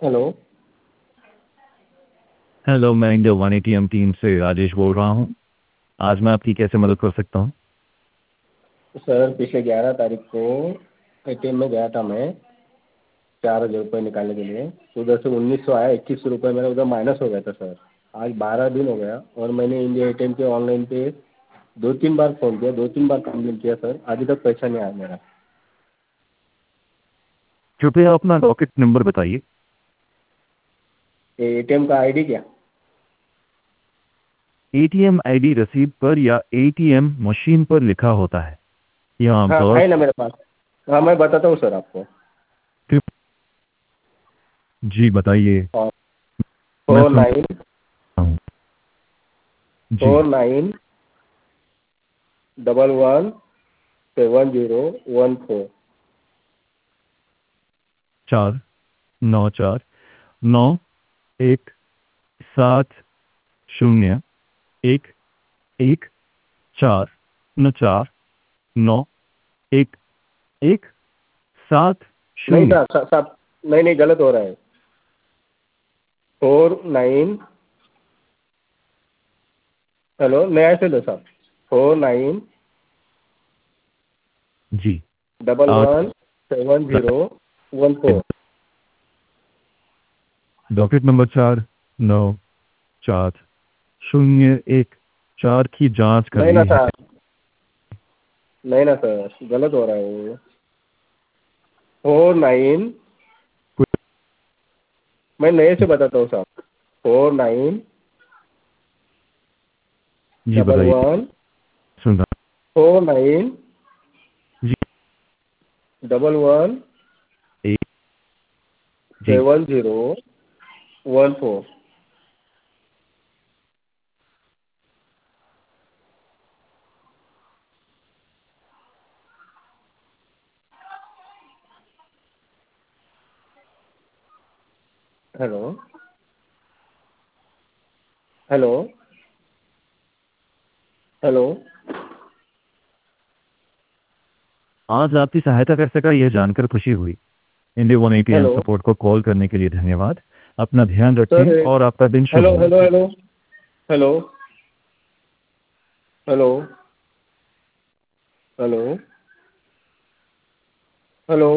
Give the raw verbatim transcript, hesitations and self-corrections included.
Hello. Hello, मैं India one ATM team से राजेश बोल रहा हूँ। आज मैं आपकी कैसे मदद कर सकता हूँ? सर पिछले ग्यारह तारीख को एटीएम में गया था मैं चार हज़ार रुपये निकालने के लिए। तो उधर से उन्नीस सौ आया, इक्कीस सौ रुपये मेरा उधर माइनस हो गया था सर। आज बारह दिन हो गया और मैंने इंडिया एटीएम के ऑनलाइन पे दो तीन बार फ़ोन किया, दो तीन बार कंप्लेन किया सर, अभी तक पैसा नहीं आया मेरा। कृपया अपना डॉकेट नंबर बताइए। ये एटीएम का आईडी क्या? एटीएम आईडी रसीद पर या एटीएम मशीन पर लिखा होता है। यह हाँ आमतौर है ना मेरे पास। हाँ मैं बताता हूँ सर आपको। कृप- जी बताइए। और मैं फोर सुन नाइन रहा हूँ। जी। Four nine double one seven zero one four. चार नौ चार नौ एक सात शून्य एक एक चार न चार नौ एक एक सात नहीं शून्य। सर सा- साहब, नहीं नहीं गलत हो रहा है। फोर नाइन, हेलो नया से लो साहब। फोर नाइन जी। डबल आठ वन सेवन सात zero one four. Docket number चार नौ चार शून्य एक चार की जांच कर नहीं ना रही है। सर, नहीं ना सर, गलत हो रहा है वो। फोर नाइन, मैं नए से बताता हूँ साहब। फोर नाइन जी डबल बताइए। वन सुन रहा फोर नाइन हूं। जी। डबल वन एक। जी। Seven zero one four. Hello hello hello. आज आपकी सहायता कर सका यह जानकर खुशी हुई। India one ATM hello support को कॉल करने के लिए धन्यवाद। अपना ध्यान सर। रखें और आपका दिन शुभ हेलो हो। Hello hello hello hello hello hello.